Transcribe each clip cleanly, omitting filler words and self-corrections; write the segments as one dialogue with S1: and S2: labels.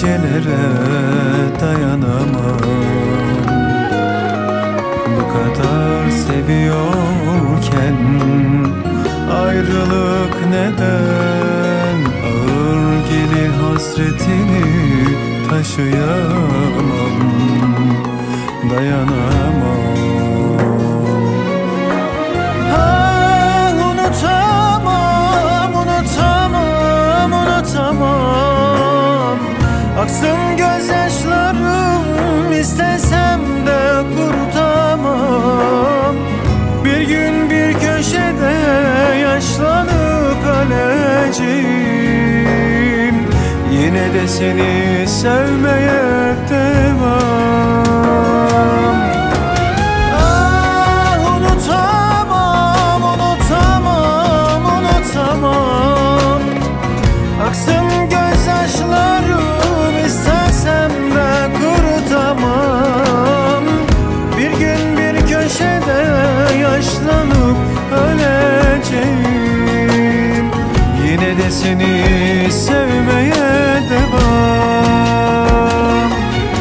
S1: gecelere dayanamam. Bu kadar seviyorken ayrılık neden? Ağır gelir hasretini taşıyamam, dayanamam.
S2: Aksın gözyaşlarım, istesem de kurutamam. Bir gün bir köşede yaşlanıp öleceğim. Yine de seni sevmeye devam. Ah, unutamam, unutamam, unutamam. Aksın gözyaşlarım, İstesem de kurutamam. Bir gün bir köşede yaşlanıp öleceğim. Yine de seni sevmeye devam.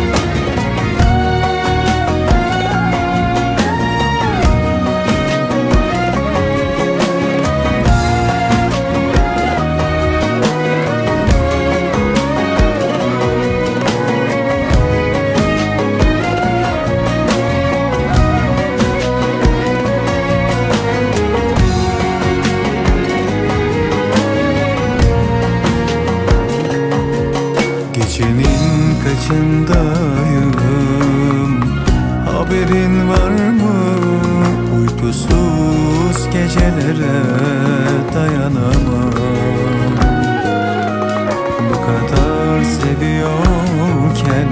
S1: Gecenin kaçındayım, haberin var mı? Uykusuz gecelere dayanamam. Bu kadar seviyorken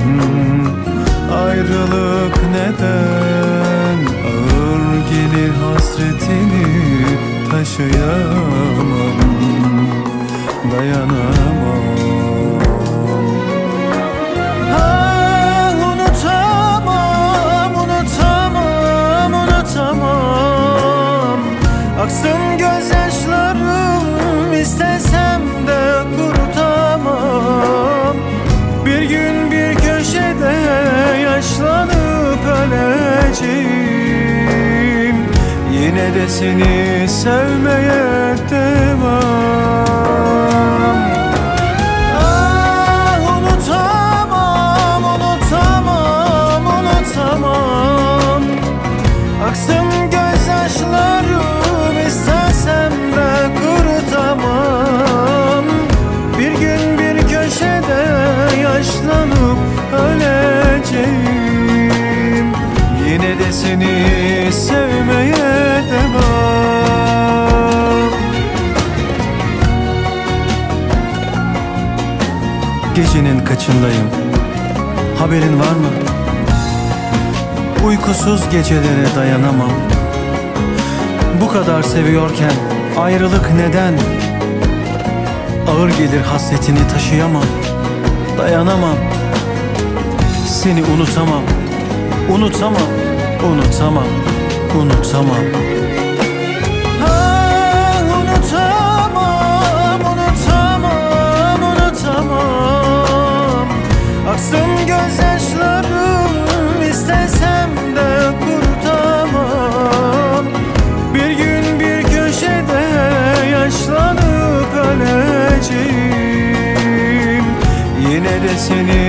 S1: ayrılık neden? Ağır gelir hasretini taşıyamam, dayanamam.
S2: Aksın gözyaşlarım, istesem de kurutamam. Bir gün bir köşede yaşlanıp öleceğim. Yine de seni sevmeye devam. Ah, unutamam, unutamam, unutamam. Aksın gözyaşlarım, İstesem de kurutamam. Bir gün bir köşede yaşlanıp öleceğim. Yine de seni sevmeye devam.
S1: Gecenin kaçındayım, haberin var mı? Uykusuz gecelere dayanamam. Bu kadar seviyorken ayrılık neden? Ağır gelir hasretini taşıyamam, dayanamam. Seni unutamam, unutamam, unutamam, unutamam.
S2: Ah, unutamam, unutamam, unutamam. Aksın gözyaşlarım, istesem de kurutamam. Bir gün bir köşede yaşlanıp öleceğim. Yine de seni